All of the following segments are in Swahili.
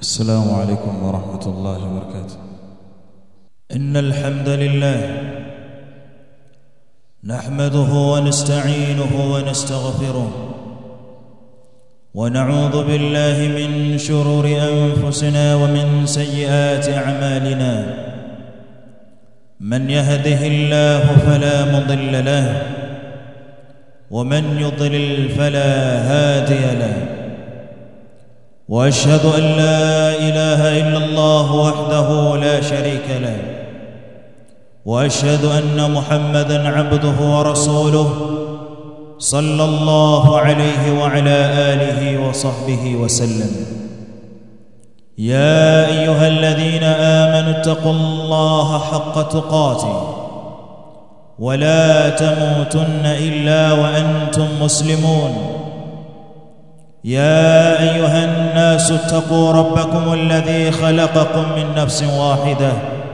السلام عليكم ورحمة الله وبركاته. إن الحمد لله نحمده ونستعينه ونستغفره ونعوذ بالله من شرور أنفسنا ومن سيئات أعمالنا. من يهده الله فلا مضل له ومن يضلل فلا هادي له. وأشهد أن لا إله إلا الله وحده لا شريك له، وأشهد أن محمدًا عبده ورسوله صلى الله عليه وعلى آله وصحبه وسلم. يا أيها الذين آمنوا اتقوا الله حق تقاته ولا تموتن إلا وأنتم مسلمون. يا أيها الناس اتقوا ربكم الذي خلقكم من نفس واحدة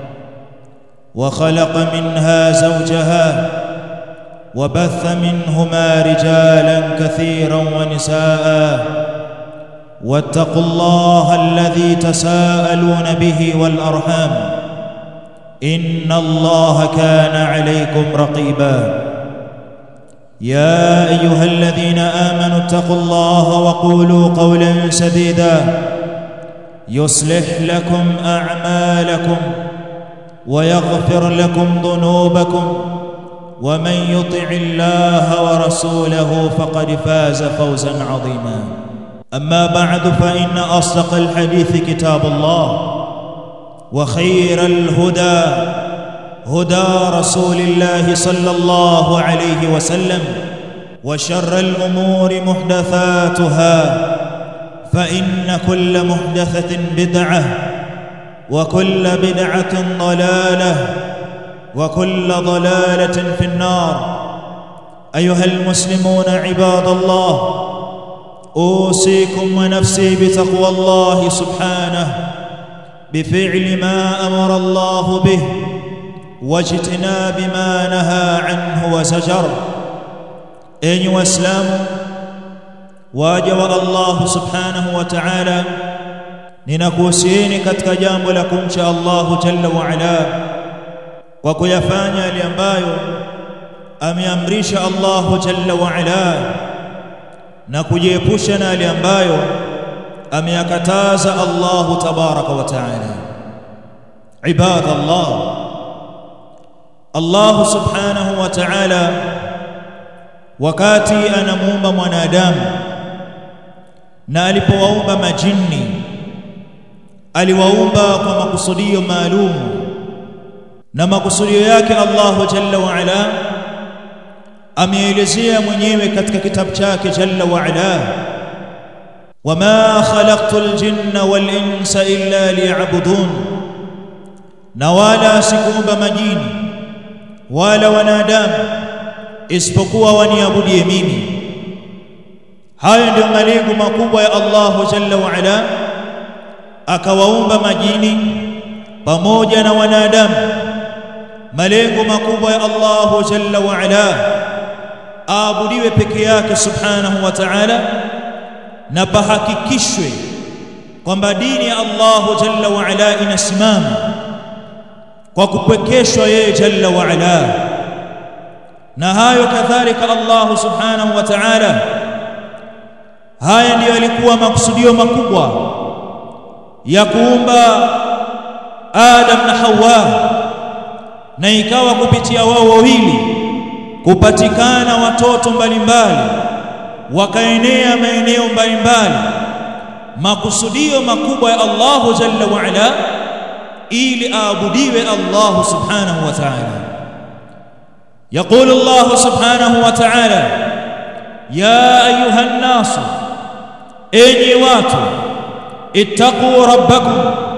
وخلق منها زوجها وبث منهما رجالا كثيرا ونساء. واتقوا الله الذي تساءلون به والأرحام إن الله كان عليكم رقيبا. يا أيها الذين آمنوا اتقوا الله وقولوا قولا سديدا يصلح لكم أعمالكم ويغفر لكم ذنوبكم، ومن يطع الله ورسوله فقد فاز فوزا عظيما. أما بعد، فإن أصدق الحديث كتاب الله، وخير الهدى هدى رسول الله صلى الله عليه وسلم، وشر الأمور محدثاتها، فإن كل محدثة بدعة، وكل بدعة ضلالة، وكل ضلالة في النار. أيها المسلمون عباد الله، أوصيكم ونفسي بتقوى الله سبحانه بفعل ما أمر الله به واجتناب ما نهى عنه وزجر. أيها الإسلام، واجب الله سبحانه وتعالى ninakuhusieni katika jambo la kumcha Allah jalla wa ala kwa kuyafanya yale ambayo ameamrisha Allah jalla wa ala na kujiepusha na yale ambayo ameyakataza Allah tabaraka wa taala. Ibadallah, Allah subhanahu wa ta'ala wakati anamuumba mwanadamu na alipowaumba majini, aliwaumba kwa makusudio maalum, na makusudio yake Allah jalla wa ala ameelezea mwenyewe katika kitabu chake jalla wa ala: wama khalaqtul jinna wal insa illa liya'budun, na wala sikuumba majini wala wanadamu isipokuwa waniabudie mimi. Haya ndio malengo makubwa ya Allah jalla wa ala, akawaumba majini pamoja na wanadamu. Malengo makubwa ya Allah jalla wa ala, aabudiwe peke yake subhanahu wa ta'ala, na pahakikishwe kwamba dini ya Allah jalla wa ala inasimama kwa kupwekeshwa yeye jalla wa ala. Na hayo kadhalika Allah subhanahu wa ta'ala, haya ndiyo yalikuwa makusudio makubwa ya kuumba Adam na Hawa, na ikawa kupitia wao wawili kupatikana watoto mbalimbali, wakaenea maeneo mbalimbali. Makusudio makubwa ya Allah jalla wa ala ili aabudiwe Allah subhanahu wa ta'ala. يقول الله سبحانه وتعالى: يا أيها الناس، أني واتوا، اتقوا ربكم،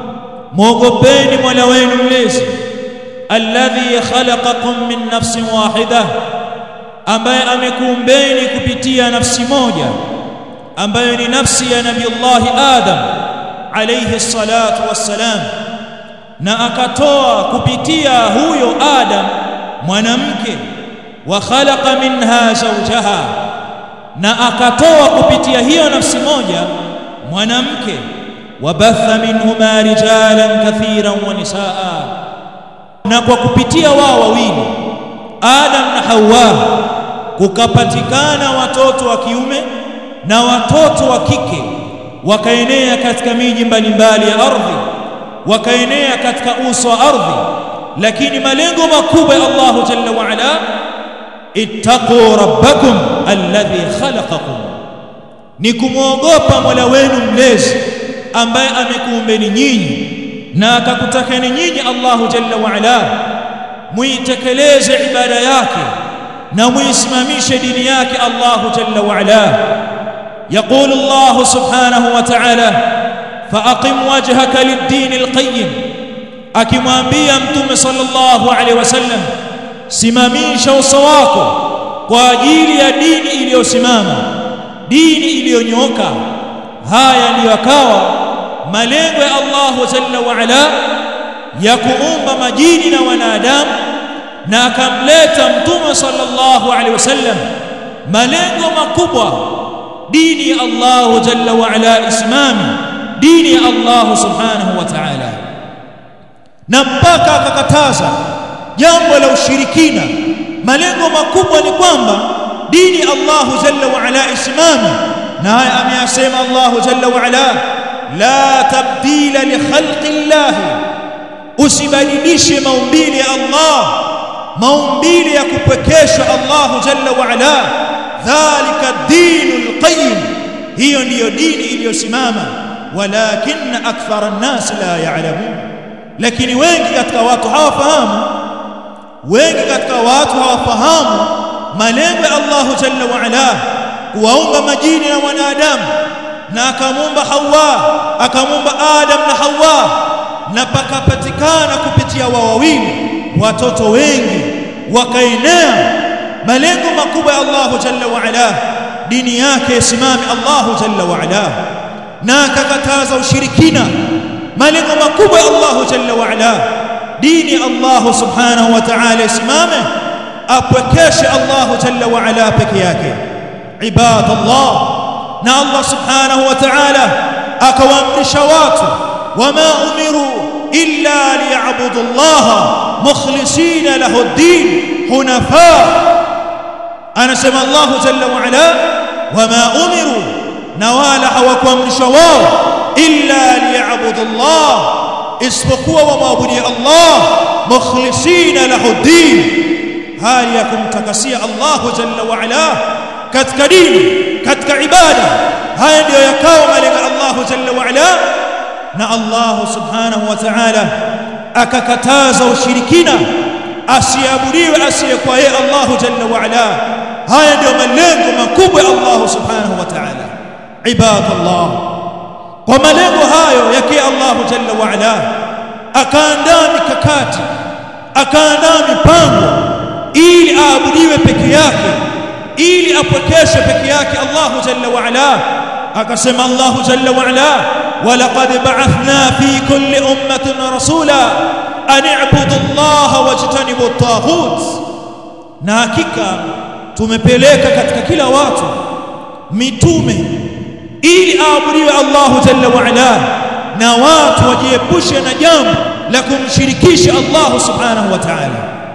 موغبين مولوين مليس، الذي خلقكم من نفس واحدة، ambaye amekuumbeni kupitia nafsi moja, ambaye ni nafsi ya Nabii Allah Adam alayhi salatu wassalam, na akatoa kupitia huyo Adam mwanamke. Wa khalaqa minha zawjaha, na akatoa kupitia hiyo nafsi moja mwanamke. wabatha minhuma rijalan kathiran wa nisaa, na kwa kupitia wao wawili Adam na Hawa kukapatikana watoto wa kiume na watoto wa kike, wakaenea katika miji mbalimbali ya ardhi, wakaenea katika uso wa ardhi. Lakini malengo makubwa ya Allah jalla wa ala, ittaqu rabbakum alladhi khalaqakum, ni kumwogopa Mola wenu mlezi ambaye amekuumbeni nyinyi na akakutakeni nyinyi Allah jalla wa ala muitekeleze ibada yake na muisimamishe dini yake Allah jalla wa ala. يقول الله سبحانه وتعالى فأقم وجهك للدين القيم، akimwambia mtume sallallahu alaihi wasallam simamisha uso wako kwa ajili ya dini iliyosimama, dini iliyonyoka. Haya ndiyo akawa malengo ya Allah jalla wa ala ya kuumba majini na wanadamu, na akamleta mtume sallallahu alaihi wasallam. Malengo makubwa, dini ya Allah jalla wa ala isimami, dini ya Allah subhanahu wa ta'ala, na mpaka akakataza jambo la ushirikina. Malengo makubwa ni kwamba dini Allah jalla wa ala isimami, na haya ameyasema Allah jalla wa ala, la tabdila li khalqillah, usibadilishe maumbile ya Allah, maumbile ya kupwekeshwa Allah jalla wa ala. Dhalika dinul qayyim, hiyo ndiyo dini iliyosimama. Walakinna akthara an-nas la ya'lamun, lakini wengi katika watu hawafahamu, wengi katika watu hawafahamu malengo ya Allah jalla wa ala kuwaumba majini na wanadamu, na akamuumba Hawa, akamuumba Adam na Hawa, na pakapatikana kupitia wao wawili watoto wengi, wakaenea malengo makubwa ya Allah jalla wa ala, dini yake isimame Allah jalla wa ala, na akakataza ushirikina. Malengo makubwa ya Allah jalla wa ala, dini Allah subhanahu wa ta'ala isimame, apwekeshe Allah jalla wa ala peke yake. Ibadallah, na Allah subhanahu wa ta'ala akawaamrisha watu, wama umiru illa liya'budu Allah mukhlisina lahu ad-din hunafa. Anasema Allah jalla wa ala, wama umiru, na wala hawakuamrishwa wao illa liya'budu Allah, isipokuwa wamwabudu Allah mukhlisina lahu ad-din, hali ya kumtakasia Allah jalla wa ala katika dini, katika ibada. Haya ndio yakawa malengo ya Allah jalla wa ala, na Allah subhanahu wa ta'ala akakataza ushirikina, asiabudiwe asiyekuwa yeye Allah jalla wa ala. Haya ndio malengo makubwa ya Allah subhanahu wa ta'ala. Ibadallah, kwa malengo hayo yake Allah jalla wa ala akaandaa mikakati, akaandaa mipango ili aabudiwe peke yake, ili apwekeshe peke yake Allah jalla wa ala. Akasema Allah jalla wa ala, walaqad ba'athna fi kulli ummatin rasula an i'budu Allah wajtanibu at-taghut, na hakika tumepeleka katika kila watu mitume ili aabudiwe Allah jalla wa ala, na watu wajiepushe na jambo la kumshirikisha Allah subhanahu wa ta'ala.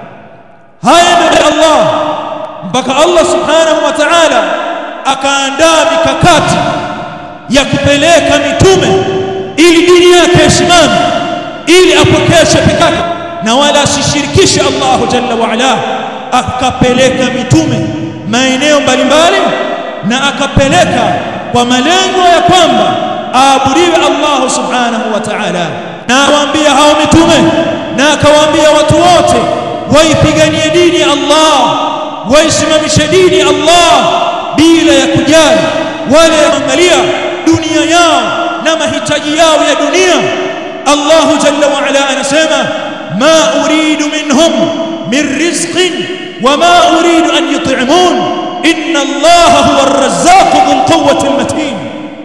Haya ndio Allah, mpaka Allah subhanahu wa ta'ala akaandaa mikakati ya kupeleka mitume ili dini yake isimame, ili apokeshe peke yake na wala asishirikishe Allah jalla wa ala. Akapeleka mitume maeneo mbalimbali, na akapeleka kwa malengo ya kwamba aabudiwe Allah subhanahu wa ta'ala. Na awaambia hao mitume, na akawaambia watu wote waipiganie dini ya Allah, waisimamishe dini ya Allah bila ya kujali wale angalia dunia yao na mahitaji yao ya dunia. Allah jalla wa ala anasema, ma uridu minhum min rizqin wama uridu an yut'imun inna Allah huwa ar-razzaq dhul quwwati al-matin.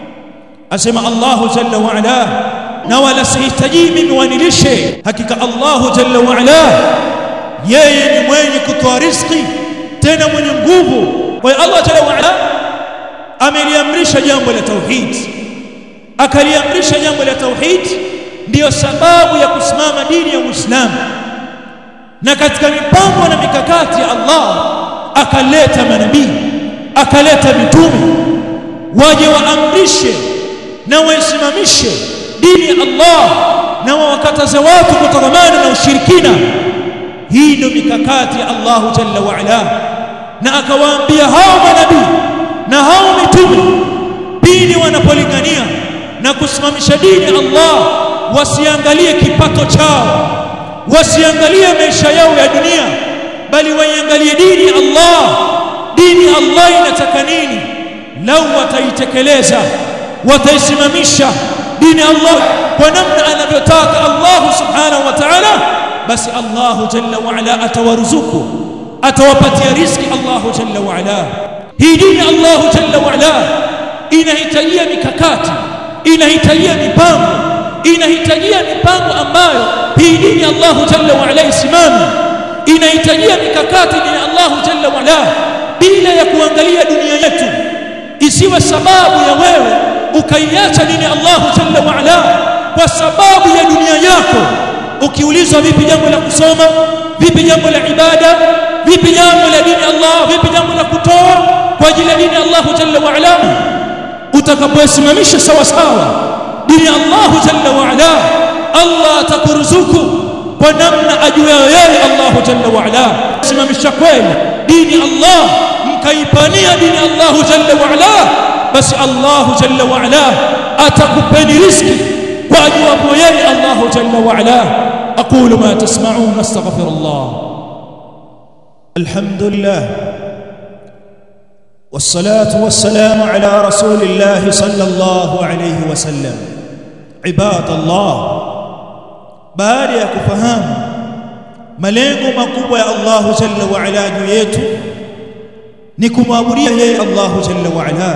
Asema Allah jalla wa ala, na wala sihitaji mimi wanilishe, hakika Allah jalla wa ala yeye ni mwenye kutoa riziki tena mwenye nguvu. Kwa hiyo Allah jalla wa ala ameliamrisha jambo la tauhid, akaliamrisha jambo la tauhid, ndiyo sababu ya kusimama dini ya Uislamu. Na katika mipango na mikakati ya Allah akaleta manabii, akaleta mitume waje waamrishe na waisimamishe dini ya Allah na wakataze watu kutokamana na ushirikina. Hii ndio mikakati ya Allah jalla wa ala. Na akawaambia hao manabii na hao mitume pindi wanapolingania na kusimamisha dini ya Allah, wasiangalie kipato chao, wasiangalie maisha yao ya dunia, bali waiangalie dini ya Allah. Dini ya Allah inataka nini? Lau wataitekeleza, wataisimamisha dini ya Allah kwa namna anavyotaka Allah subhanahu wa ta'ala, basi Allah jalla wa ala atawaruzuku, atawapatia riziki Allah jalla wa ala. Hii dini Allah jalla wa ala inahitajia mikakati, inahitajia mipango ambayo hii dini Allah jalla wa ala isimame. Inahitajia mikakati dini Allah jalla wa ala, bila ya kuangalia dunia yetu isiwe sababu ya wewe ukaiacha dini Allah jalla wa ala kwa sababu ya dunia yako. Ukiulizwa vipi jambo la kusoma, vipi jambo la ibada, vipi jambo la dini Allah, vipi jambo la kutoa kwa ajili ya dini Allah jalla wa ala, utakaposimamisha sawa sawa dini Allah jalla wa ala, Allah atakuruzuku kwa namna ajuayo yeye Allah jalla wa ala. Simamisha kweli dini Allah, mkaipania dini Allah jalla wa ala, basi Allah jalla wa ala atakupeni riziki kwa ajuapo yeye Allah jalla wa ala. أقول ما تسمعون أستغفر الله. الحمد لله والصلاة والسلام على رسول الله صلى الله عليه وسلم. عباد الله, baada ya kufahamu malengo makubwa ya Allah jalla wa ala juu yetu ni kumwabudia yeye Allah jalla wa ala,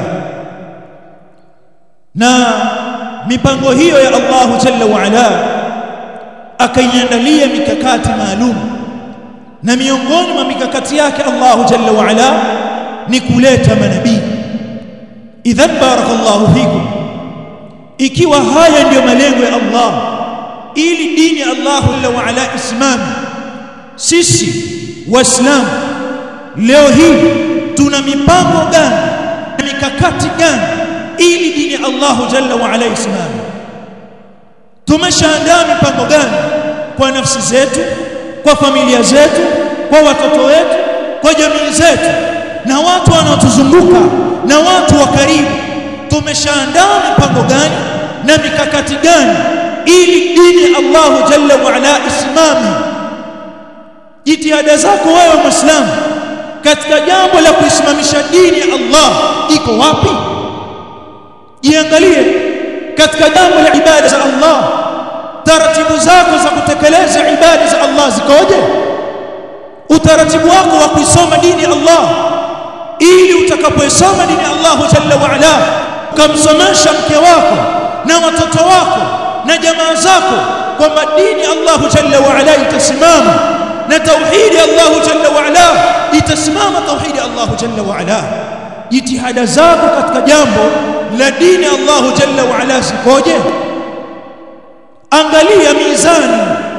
na mipango hiyo ya Allah jalla wa ala akaiandalia mikakati maalum, na miongoni mwa mikakati yake Allah jalla wa ala ni kuleta manabii. Idhan barakallahu fikum, ikiwa haya ndio malengo ya Allah ili dini ya Allah jalla wa ala isimame, sisi waislamu leo hii tuna mipango gani na mikakati gani ili dini ya Allah jalla wa ala isimame? Tumeshaandaa mipango gani kwa nafsi zetu, kwa familia zetu, kwa watoto wetu, kwa jamii zetu na watu wanaotuzunguka na watu wa karibu? Tumeshaandaa mipango gani na mikakati gani ili dini ya Allah jalla wa ala isimame? Jitihada zako wewe Muislamu katika jambo la kuisimamisha dini ya Allah iko wapi? Jiangalie katika jambo la ibada za Allah, taratibu zako za kutekeleza ibada za Allah zikoje? Utaratibu wako wa kuisoma dini ya Allah, ili utakapoisoma dini ya Allah jalla wa ala ukamsomesha mke wako na watoto wako na jamaa zako kwamba dini ya Allah jalla wa ala itasimama na tauhidi Allah jalla wa ala itasimama, tauhidi Allah jalla wa ala. Jitihada zako katika jambo la dini Allah jalla wa ala zikoje? Angalia mizani,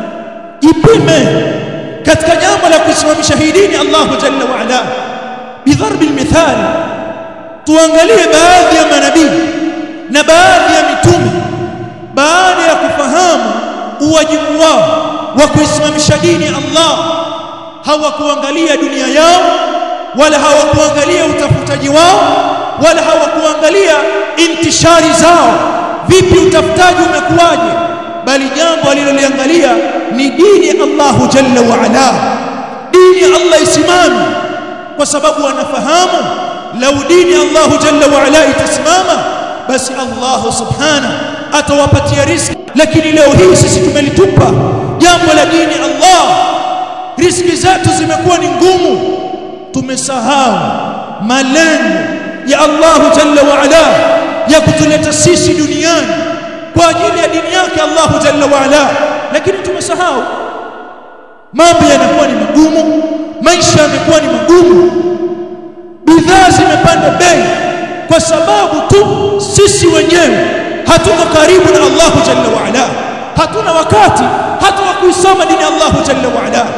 ipime katika jambo la kusimamisha hii dini Allah jalla wa ala. Bidharbi almithal, tuangalie baadhi ya manabii na baadhi ya mitume, baada ya kufahamu uwajibu wao wa kuisimamisha dini ya Allah, hawakuangalia dunia yao, wala hawakuangalia utafutaji wao, wala hawakuangalia intishari zao, vipi utafutaji umekuwaje, bali jambo aliloliangalia ni dini ya Allah jalla wa ala. Dini ya Allah isimame, kwa sababu wanafahamu lau dini ya Allah jalla wa ala itasimama, basi Allah subhanahu atawapatia riziki. Lakini leo hii sisi tumelitupa jambo la dini ya Allah, riziki zetu zimekuwa ni ngumu. Tumesahau malengo ya Allah jalla wa ala ya kutuleta sisi duniani kwa ajili ya dini yake Allah jalla wa ala, lakini tumesahau. Mambo yanakuwa ni magumu, maisha yamekuwa ni magumu, bidhaa zimepanda bei kwa sababu tu sisi wenyewe hatuko karibu na Allah jalla wa ala, hatuna wakati hata wa kuisoma dini ya Allah jalla wa ala.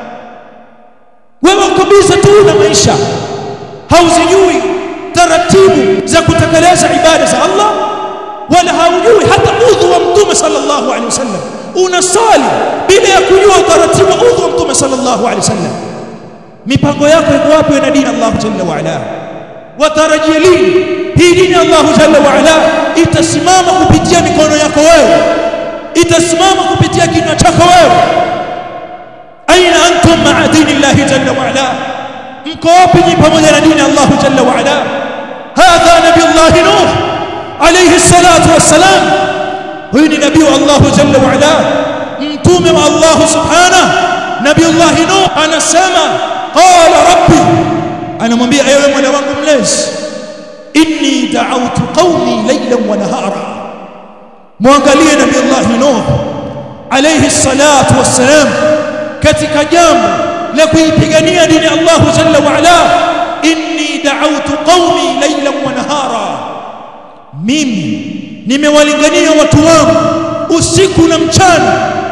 Wewe kabisa tu na maisha hauzijui taratibu za kutekeleza ibada za Allah, wala haujui hata udhu wa Mtume sallallahu alaihi wasallam. Unasali bila ya kujua taratibu udhu wa Mtume sallallahu alaihi wasallam. Mipango yako iko wapi na dini Allah jalla wa ala? Watarajia lini hii dini Allah jalla wa ala itasimama kupitia mikono yako wewe, itasimama kupitia kinywa chako wewe? Aina antum ma'a dini Allah jalla wa ala? mko wapi pamoja na dini Allah jalla wa ala? Hadha nabii Allah Nuh alayhi salatu wassalam, huyu ni nabii wa Allah jalla wa ala, mtume wa Allah subhanahu. Nabii Allah Nuh anasema qala rabbi, anamwambia ewe Mola wangu mlezi, inni da'awtu qaumi laylan wa nahara. Muangalie nabii Allah Nuh alayhi salatu wassalam katika jambo la kuipigania dini Allah jalla wa ala, inni da'awtu qaumi laylan wa nahara, mimi nimewalingania watu wangu usiku na mchana.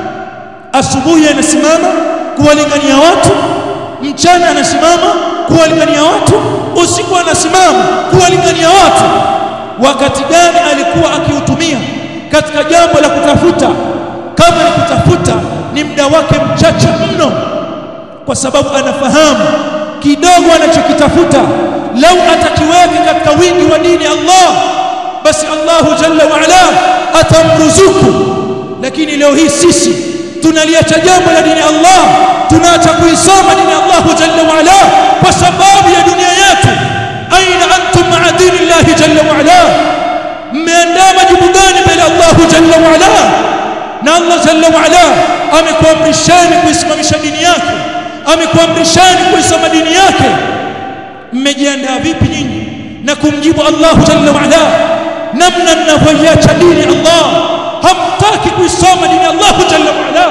Asubuhi anasimama kuwalingania watu, mchana anasimama kuwalingania watu, usiku anasimama kuwalingania watu. Wakati gani alikuwa akiutumia katika jambo la kutafuta? Kama ni kutafuta, ni muda wake mchache mno, kwa sababu anafahamu kidogo anachokitafuta lau atakiweka katika wingi wa dini Allah, basi Allah jalla wa ala atamruzuku. Lakini leo hii sisi tunaliacha jambo la dini Allah, tunaacha kuisoma dini Allah jalla wa ala kwa sababu ya dunia yetu. Aina antum ma'a dini Allah jalla wa ala? Mmeandaa majibu gani mbele Allah jalla wa ala? Na Allah jalla wa ala amekuamrisheni kuisimamisha dini yake, amekuamrisheni kuisoma dini yake. Mmejiandaa vipi nyinyi na kumjibu Allah jalla wa ala namna mnavyoiacha dini Allah? Hamtaki kuisoma dini Allah jalla wa ala,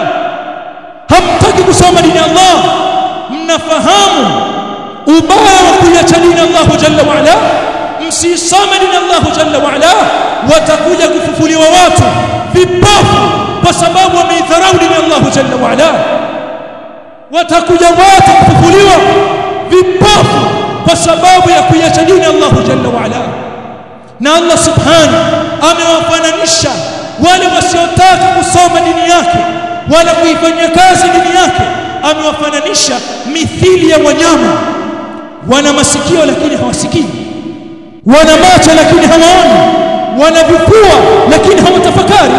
hamtaki kusoma dini Allah. Mnafahamu ubaya wa kuiacha dini Allah jalla wa ala, msisome dini Allah jalla wa ala. Watakuja kufufuliwa watu vipofu kwa sababu wameidharau dini Allah jalla wa ala. Watakuja watu kufufuliwa vipofu kwa sababu ya kuiacha dini Allah jalla wa ala. Na Allah subhanahu amewafananisha wale wasiotaka kusoma dini yake wala kuifanyia kazi dini yake, amewafananisha mithili ya wanyama. Wana masikio lakini hawasikii, wana macho lakini hawaoni, wana vifua lakini hawatafakari.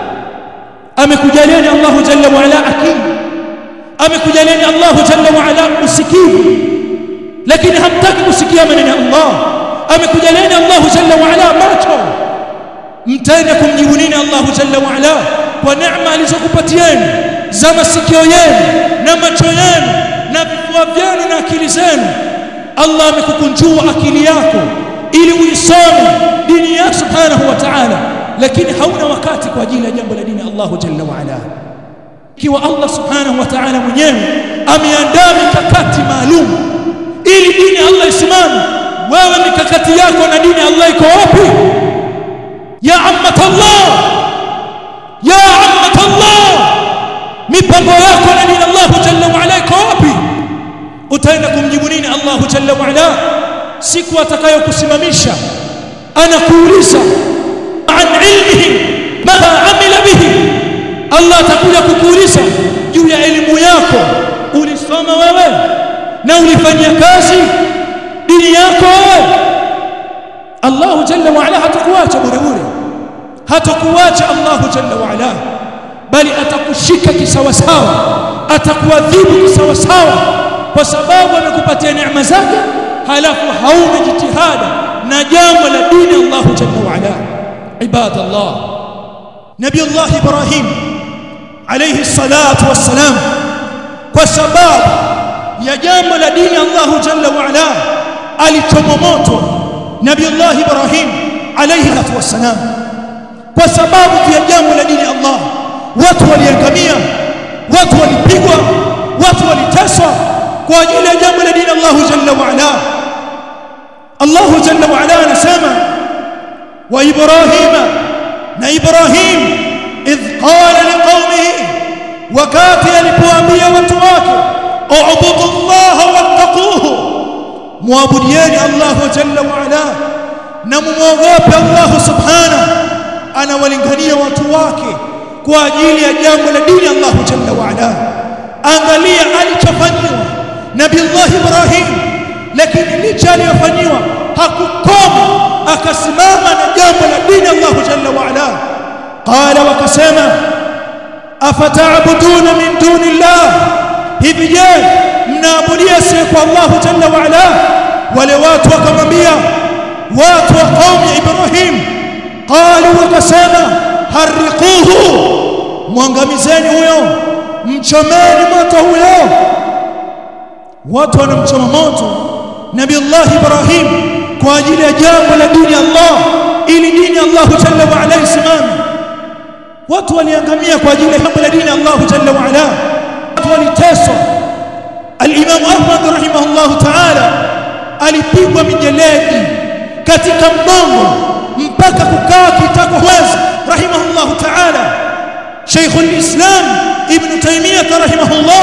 Amekujalieni Allah jalla wa ala akili, amekujalieni Allah jalla wa ala usikivu, lakini hamtaki kusikia maneno ya Allah. Amekujalieni Allah jalla wa ala macho, mtaenda kumjibu nini Allah jalla wa ala kwa neema alizokupatieni za masikio yenu na macho yenu na vifua vyenu na akili zenu? Allah amekukunjua akili yako ili uisome dini yake subhanahu wa ta'ala, lakini hauna wakati kwa ajili ya jambo la dini Allah jalla wa ala. Ikiwa Allah subhanahu wa ta'ala mwenyewe ameandaa mikakati maalum ili dini Allah isimame, wewe mikakati yako na dini Allah iko wapi? Ya ammatallah, ya ammatallah, mipango yako na dini Allah jalla wa ala iko wapi? Utaenda kumjibu nini Allah jalla wa ala siku atakayokusimamisha? Anakuuliza an ilmihi madha amila bihi. Allah atakuja kukuuliza juu ya elimu yako, ulisoma wewe na ulifanyia kazi dini yako wewe? Allah jalla wa ala hatakuacha bure bure, hatakuacha Allah jalla wa ala, bali atakushika kisawasawa, atakuadhibu kisawasawa, kwa sababu amekupatia neema zake halafu hauna jitihada na jambo la dini Allah jalla wa ala. Ibadallah, Nabii Allah Ibrahim alayhi salatu wassalam, kwa sababu ya jambo la dini Allah jalla wa ala alichomwa moto Nabii Allah Ibrahim alayhi salatu wassalam. Kwa sababu ya jambo la dini Allah watu waliangamia, watu walipigwa, watu waliteswa kwa ajili ya jambo la dini Allah jalla wa ala. Allah jalla wa ala anasema wa Ibrahima na Ibrahim idh qala liqaumihi wakati alipoambia watu wake u'budu Allah wattaquhu muabudieni Allah jalla wa ala na muogope Allah subhanahu anawalingania watu wake kwa ajili ya jambo la dini Allah jalla wa ala angalia alichofanywa Nabii Allah Ibrahim lakini licha aliyofanywa hakukoma akasimama na jambo la dini Allah jalla wa ala qala wakasema afata'buduna min dunillah hivi je mnaabudia si kwa Allah jalla wa ala wale watu wakamwambia watu wa qaumi Ibrahim qalu wakasema harriquhu mwangamizeni huyo mchomeni moto huyo watu wanamchoma moto Nabii Allah Ibrahim kwa ajili ya jambo la dini Allah ili dini Allah jalla wa ala isimame watu waliangamia kwa ajili ya jambo la dini Allah jalla wa ala watu waliteswa al-Imam Ahmad rahimahullah ta'ala alipigwa mijeledi katika mgongo mpaka kukaa kitako hwezi rahimahullah ta'ala Sheikh al-Islam Ibn Taymiyyah rahimahullah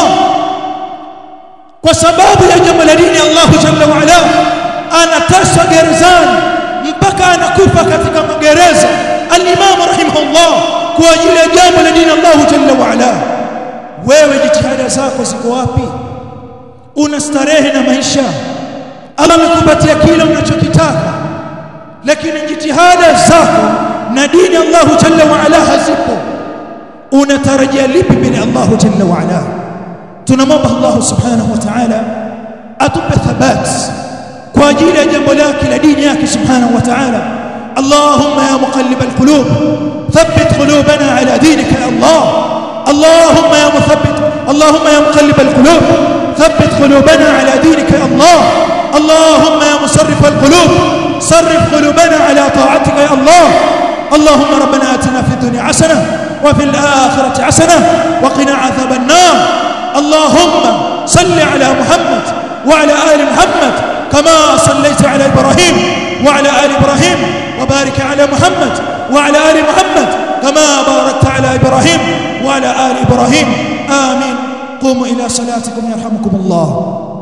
kwa sababu ya jambo la dini Allah jalla wa ala anateswa gerezani mpaka anakufa katika magereza al-Imam rahimahullah kwa ajili ya jambo la dini Allah jalla wa ala wewe jitihada zako ziko wapi unastarehe na maisha Allah amekupatia kila unachokitaka lakini jitihada zako na dini Allah jalla wa ala hazipo unatarajia lipi bila Allah jalla wa ala tunamwomba Allah subhanahu wa ta'ala atupe thabat kwa ajili ya jambo lake la dini yake subhanahu wa ta'ala Allahumma ya muqallib alqulub thabbit qulubana ala dinika ya Allah Allahumma ya muthabbit Allahumma ya muqallib alqulub thabbit qulubana ala dinika ya Allah Allahumma ya musarrif alqulub sarrif qulubana ala ta'atika ya Allah اللهم ربنا آتنا في الدنيا حسنة وفي الآخرة حسنة وقنا عذاب النار اللهم صل على محمد وعلى آل محمد كما صليت على إبراهيم وعلى آل إبراهيم وبارك على محمد وعلى آل محمد كما باركت على إبراهيم وعلى آل إبراهيم آمين قوموا إلى صلاتكم يرحمكم الله